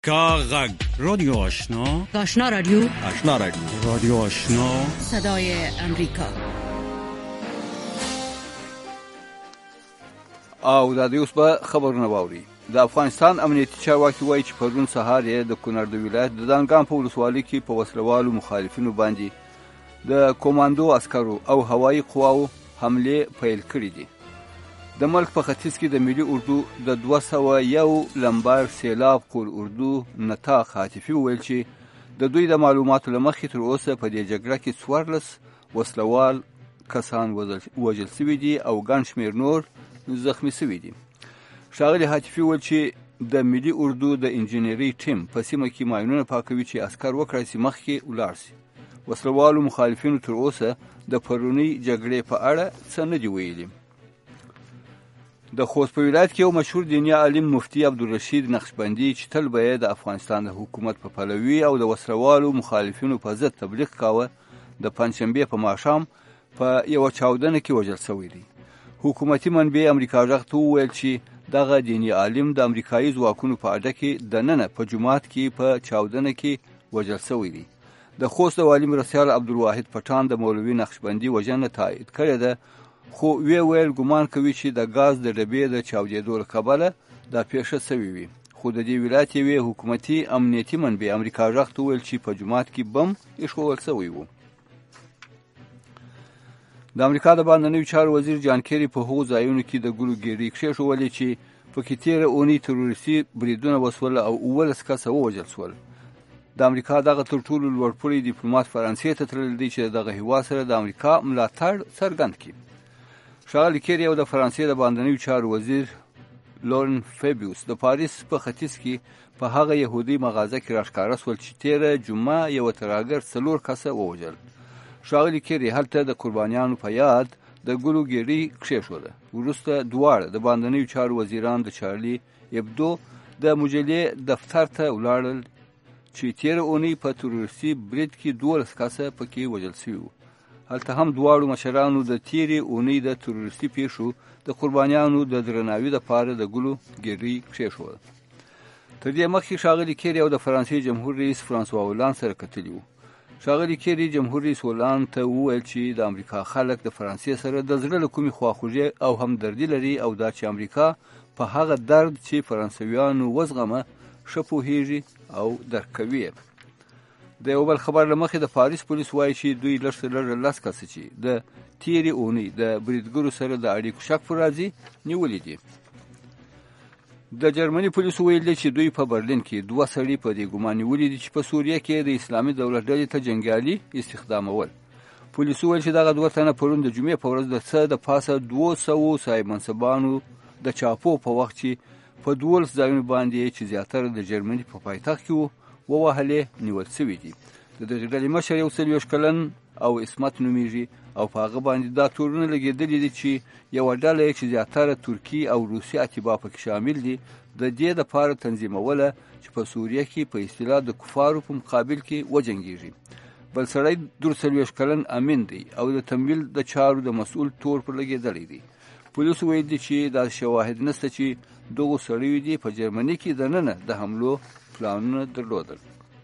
کاغذ رادیو آشنا آشنا رادیو رادیو آشنا صدای امریکا. او دا دیوس به خبرونه واوري. د افغانستان امنیتي چارواکي وایي چې پرون سهار یې د کونړ د ولایت د دانګام په ولسوالۍ کې په وسلوالو مخالفینو باندې د کوماندو عسکرو او هوایي قواو حمله پیل کړې دي. د ملک په ختیځ کې د ملي اردو د 201 لمبر سیلاب قول اردو نطاق عاطفي ویل چې د دوی د معلوماتو لمخې تر اوسه په دې جګړه کې 14 وسلوال کسان وژل شوي دي او ګڼ شمېر نور زخمی شوي دي. ښاغلي عاطفي ویل چې د ملي اردو د انجینري ټیم په سیمه کې ماینونه پاکوي چې عسکر وکړای شي مخکې ولاړ شي. وسلوالو مخالفینو تر اوسه د پرونی جګړې په اړه څه نه دي ویلي. د خوست په ولایت کې یو مشهور دیني عالم مفتي عبدالرشید نقشبندي چې تل به د افغانستان د حکومت په پلوي او د وسلوالو مخالفینو په ضد تبلیغ کاوه د پنجشنبې په ماښام په یوه چاودنه کې وژل شوی دی. حکومتي منبع امریکا غږ ته وویل چې دغه دیني عالم د امریکایي ځواکونو په اډه کې دننه په جومات کې په چاودنه کې وژل شوی دی. د خوست والي مرستیال عبدالواحد پټان د مولوي نقشبندي وژنه تایید کړې ده، خو ویل ګمان کوي چې د غاز د ډبې د چاودېدو له کبله دا پیښه شوې وي. خو د دې ولایت یوې حکومتي امنیتي منبع امریکا غږ ته وویل چې په جومات کې بم ایښودل شوی و. د امریکا د بهرنیو چارو وزیر جان کیری په هغو ځایونو کې د ګلو ګیرې کېښولې چې پکې تېره اونۍ تروریستي بریدونه وسول او 19 کسه ووژل شول. د امریکا دغه تر ټولو لوړپوړی ډیپلوماټ فرانسې ته تللی دی چې دغه هېواد سره د امریکا ملاتړ څرګند کړي. ښاغلي کیری او د فرانسې د بهرنیو چارو وزیر لورن فیبیوس د پاریس په ختیځ کې په هغه یهودي مغازه کې راښکاره شول چې تېره جمعه یوه ترهګر 4 کسه ووژل. ښاغلي کیری هلته د قربانیانو په یاد د ګلو ګیرې کېښوده. وروسته دواړه د بهرنیو چارو وزیران د چارلي ابدو د مجلې دفتر ته ولاړل چې تېره اونۍ په تروریستي برید کې 12 کسه پکې وژل شوي وو. هلته هم دواړو مشرانو د تېرې اونۍ د تروریستي پیښو د قربانیانو د درناوي لپاره د ګلو ګیرې کېښوده. تر دې مخکې ښاغلي کیری او د فرانسې جمهور رئیس فرانسوا هولانډ سره کتلي وو. ښاغلي کیری جمهور رئیس هولانډ ته وویل چې د امریکا خلک د فرانسې سره د زړه له کومې خواخوږي او همدردي لري او دا چې امریکا په هغه درد چې فرانسویانو وزغمه ښه پوهیږي او درک کوي. د یو بل خبر له مخې د پاریس پولیس وایي چې دوی لږ څه لږه 10 کسه چې د تېرې اونۍ د بریدګرو سره د اړیکو شک پر راځي نیولي دي. د جرمني پولیسو ویلي چې دوی په برلین کې 2 سړي په دې ګمان نیولي دي چې په سوریه کې د اسلامي دولت ډلې ته جنګیالي استخدامول. پولیسو ویل چې دغه 2 تنه پرون د جمعې په ورځ د څه د پاسه 200 صاحب منصبانو د چاپو په وخت چې په 12 ځایونو باندې چې زیاتره د جرمني په پایتخت کې ووهلې نیول شوي دي. د دغې ډلې مشر 41 کلن او اسمت نومیږي او په هغه باندې دا تورونه لګېدلي دي چې یوه ډله چې زیاتره ترکي او روسي اتباع پکې شامل دي د دې دپاره تنظیموله چې په سوریه کې په اصطلاح د کفارو په مقابل کې وجنګېږي. بل سړی 43 کلن امین دی او د تمویل د چارو د مسؤل تور پر لګېدلی دی. پولیسو ویل دي چې دا شواهد نشته چې دغو سړیو دي په جرمني کې دننه د حملو پلانونه درلودل.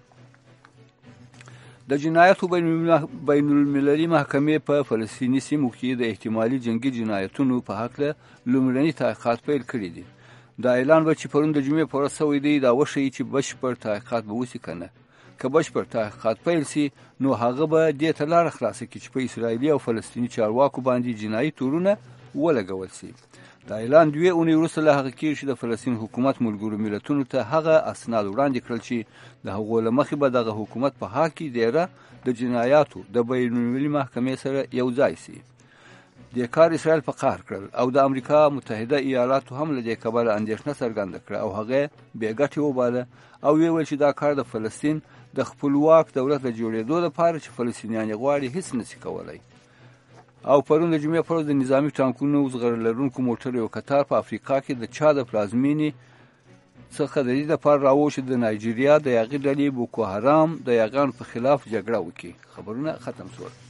د جنایاتو بین المللي محکمې په فلسطیني سیمو کې د احتمالي جنگي جنایتونو په هکله لومړني تحقیقات پیل کړي دي. دا اعلان به چې پرون د جمعې په ورځ شوی دی دا وښیي چې بشپړ تحقیقات به وشي که نه. که بشپړ تحقیقات پیل سي نو هغه به دې ته لاره خلاصه کړي چې په اسرائیلي او فلسطیني چارواکو باندې جنایي تورونه ولګول سي. دا اعلان 2 اونۍ وروسته له هغه کېږي چې د فلسطین حکومت ملګرو ملتونو ته هغه اسناد وړاندې کړل چې د هغو له مخې به دغه حکومت په حق کې دیره د جنایاتو د بین المللي محکمې سره یو ځای سي. دې کار اسرائیل په قهر کړل او د امریکا متحده ایالاتو هم له دې کبله اندېښنه څرګنده کړه او هغه بې ګټې وباله او ویل چې دا کار د فلسطین د خپلواک دولت د جوړېدو لپاره چې فلسطینیان یې غواړي هیڅ نشي کولی. او پرون د جمعې پر ورځ د نظامي ټانکونو زغر لرونکو موټر یو قطار په افریقا کې د چا د پلازمینې څخه د دې لپاره راووت چې د نایجیریا د یاغي ډلې بوکو حرام د یاغانو په خلاف جګړه وکړي. خبرونه ختم شول.